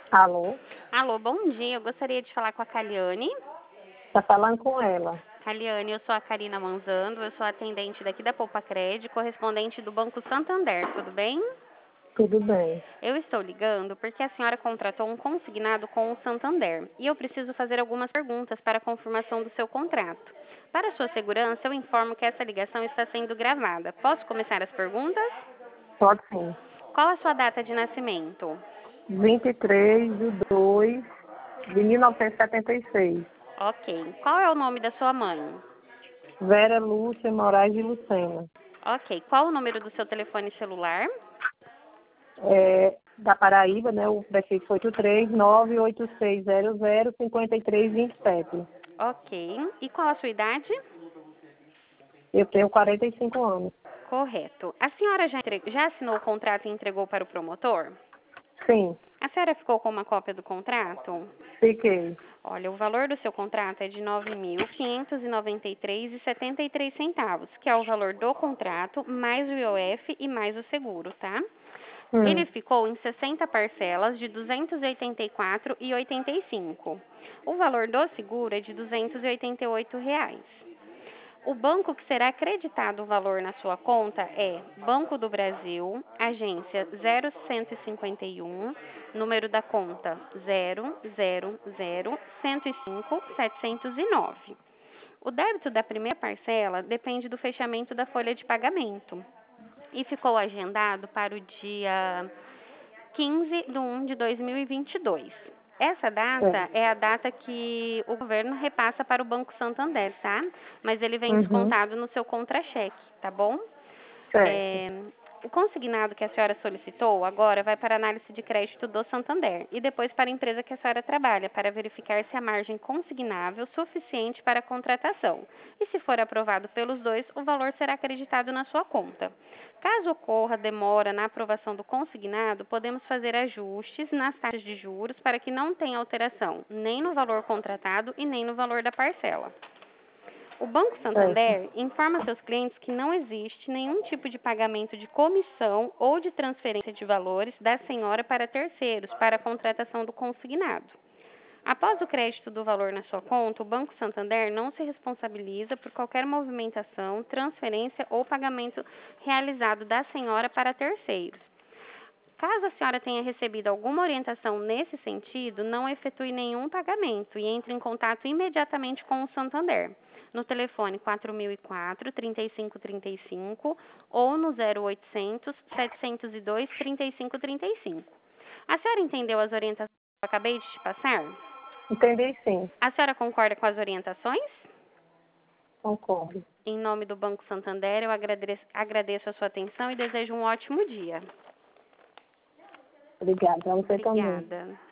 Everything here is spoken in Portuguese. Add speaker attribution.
Speaker 1: Alô?
Speaker 2: Alô, bom dia. Eu gostaria de falar com a Caliane.
Speaker 1: Tá falando com ela.
Speaker 2: Caliane, eu sou a Karina Manzando, eu sou atendente daqui da Poupa Cred, correspondente do Banco Santander, tudo bem?
Speaker 1: Tudo bem.
Speaker 2: Eu estou ligando porque a senhora contratou um consignado com o Santander e eu preciso fazer algumas perguntas para a confirmação do seu contrato. Para sua segurança, eu informo que essa ligação está sendo gravada. Posso começar as perguntas?
Speaker 1: Pode sim.
Speaker 2: Qual a sua data de nascimento?
Speaker 1: 23/2/1976.
Speaker 2: Ok. Qual é o nome da sua mãe?
Speaker 1: Vera Lúcia Moraes de Lucena.
Speaker 2: Ok. Qual o número do seu telefone celular?
Speaker 1: Da Paraíba, né? O prefixo 83986005327.
Speaker 2: Ok. E qual a sua idade?
Speaker 1: Eu tenho 45 anos.
Speaker 2: Correto. A senhora já assinou o contrato e entregou para o promotor?
Speaker 1: Sim,
Speaker 2: A senhora ficou com uma cópia do contrato?
Speaker 1: fiquei.
Speaker 2: Olha, o valor do seu contrato é de R$ 9.593,73, que é o valor do contrato, mais o IOF e mais o seguro, tá? Ele ficou em 60 parcelas de R$ 284,85. O valor do seguro é de R$ 288. O banco que será acreditado o valor na sua conta é Banco do Brasil, agência 0151, número da conta 000-105-709. O débito da primeira parcela depende do fechamento da folha de pagamento e ficou agendado para o dia 15/1/2022. Essa data é a data que o governo repassa para o Banco Santander, tá? Mas ele vem descontado no seu contra-cheque, tá bom?
Speaker 1: Certo.
Speaker 2: O consignado que a senhora solicitou agora vai para a análise de crédito do Santander e depois para a empresa que a senhora trabalha, para verificar se a margem consignável é suficiente para a contratação. E se for aprovado pelos dois, o valor será acreditado na sua conta. Caso ocorra demora na aprovação do consignado, podemos fazer ajustes nas taxas de juros para que não tenha alteração nem no valor contratado e nem no valor da parcela. O Banco
Speaker 1: Certo.
Speaker 2: Santander informa seus clientes que não existe nenhum tipo de pagamento de comissão ou de transferência de valores da senhora para terceiros para a contratação do consignado. Após o crédito do valor na sua conta, o Banco Santander não se responsabiliza por qualquer movimentação, transferência ou pagamento realizado da senhora para terceiros. Caso a senhora tenha recebido alguma orientação nesse sentido, não efetue nenhum pagamento e entre em contato imediatamente com o Santander, no telefone 4004-3535 ou no 0800-702-3535. A senhora entendeu as orientações que eu acabei de te passar?
Speaker 1: Entendi, sim.
Speaker 2: A senhora concorda com as orientações?
Speaker 1: Concordo.
Speaker 2: Em nome do Banco Santander, eu agradeço a sua atenção e desejo um ótimo dia.
Speaker 1: Obrigada. A você também.
Speaker 2: Obrigada.